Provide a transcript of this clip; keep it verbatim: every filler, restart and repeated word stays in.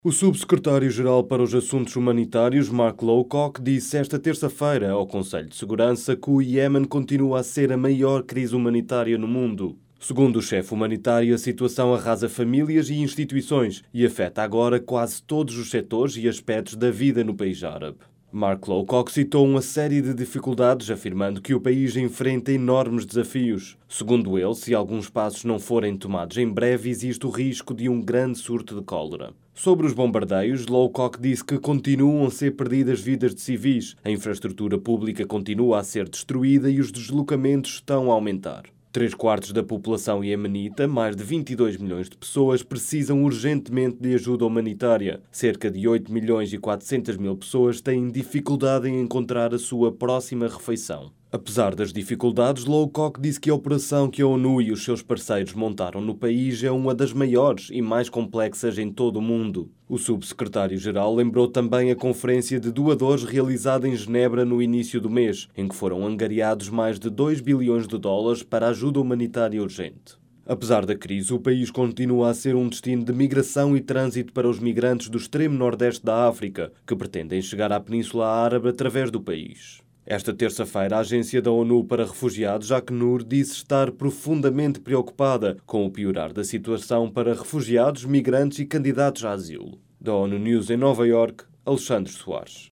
O subsecretário-geral para os Assuntos Humanitários, Mark Lowcock, disse esta terça-feira ao Conselho de Segurança que o Iémen continua a ser a maior crise humanitária no mundo. Segundo o chefe humanitário, a situação arrasa famílias e instituições e afeta agora quase todos os setores e aspectos da vida no país árabe. Mark Lowcock citou uma série de dificuldades, afirmando que o país enfrenta enormes desafios. Segundo ele, se alguns passos não forem tomados em breve, existe o risco de um grande surto de cólera. Sobre os bombardeios, Lowcock disse que continuam a ser perdidas vidas de civis, a infraestrutura pública continua a ser destruída e os deslocamentos estão a aumentar. Três quartos da população iemenita, mais de vinte e dois milhões de pessoas, precisam urgentemente de ajuda humanitária. Cerca de oito milhões e quatrocentas mil pessoas têm dificuldade em encontrar a sua próxima refeição. Apesar das dificuldades, Lowcock disse que a operação que a ONU e os seus parceiros montaram no país é uma das maiores e mais complexas em todo o mundo. O subsecretário-geral lembrou também a conferência de doadores realizada em Genebra no início do mês, em que foram angariados mais de dois bilhões de dólares para ajuda humanitária urgente. Apesar da crise, o país continua a ser um destino de migração e trânsito para os migrantes do extremo nordeste da África, que pretendem chegar à Península Árabe através do país. Esta terça-feira, a Agência da ONU para Refugiados, Acnur, disse estar profundamente preocupada com o piorar da situação para refugiados, migrantes e candidatos a asilo. Da ONU News em Nova Iorque, Alexandre Soares.